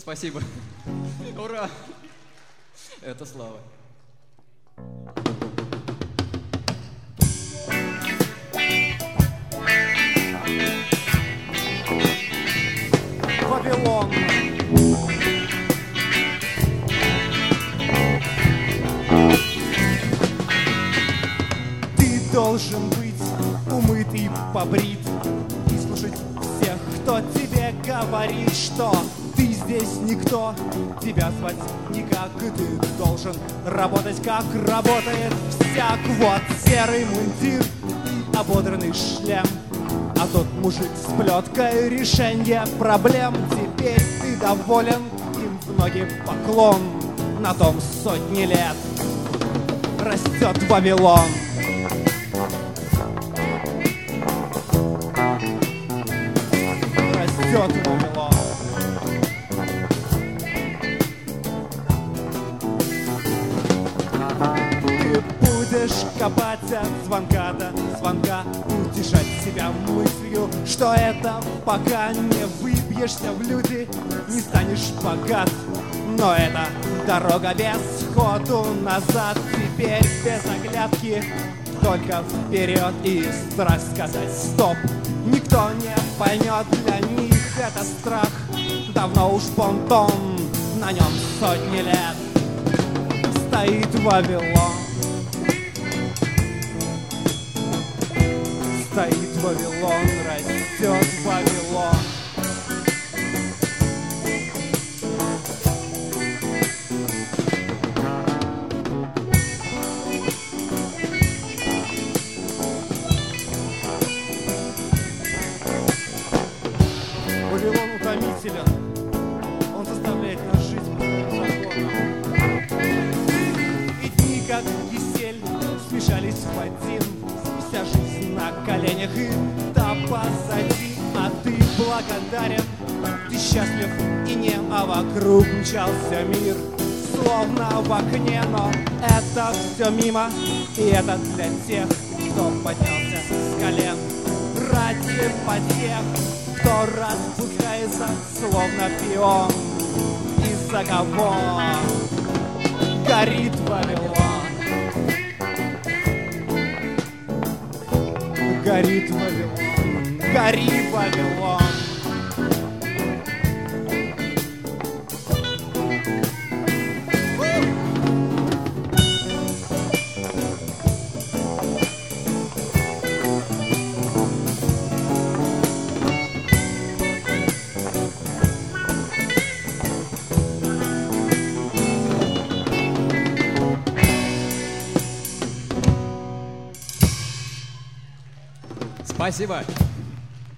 Спасибо. Ура! Это слава. Вавилон. Ты должен быть умыт и побрит, и слушать всех, кто тебе говорит, что ты здесь никто, тебя звать никак, и ты должен работать, как работает всяк. Вот серый мундир и ободранный шлем, а тот мужик с плеткой решения проблем. Теперь ты доволен, им в ноги поклон. На том сотни лет растет Вавилон. Растет Вавилон. Ты будешь копать от звонка до звонка, утешать себя мыслью, что это пока не выбьешься в люди, не станешь богат. Но это дорога без ходу назад. Теперь без оглядки, только вперед и страсть сказать стоп. Никто не поймет, для них это страх. Давно уж понтон, на нем сотни лет стоит Вавилон. Стоит Вавилон, растет Вавилон. Вавилон утомителен, он заставляет нас жить по законам. И дни, как кисель, смешались в один. Вся жизнь на коленях, и да позади. А ты благодарен, ты счастлив и не, а вокруг мчался мир, словно в окне. Но это все мимо, и это для тех, кто поднялся с колен. Ради потех, кто распускается, словно пион. Из-за кого горит Вавилон. Горит Вавилон, гори, Вавилон. Спасибо.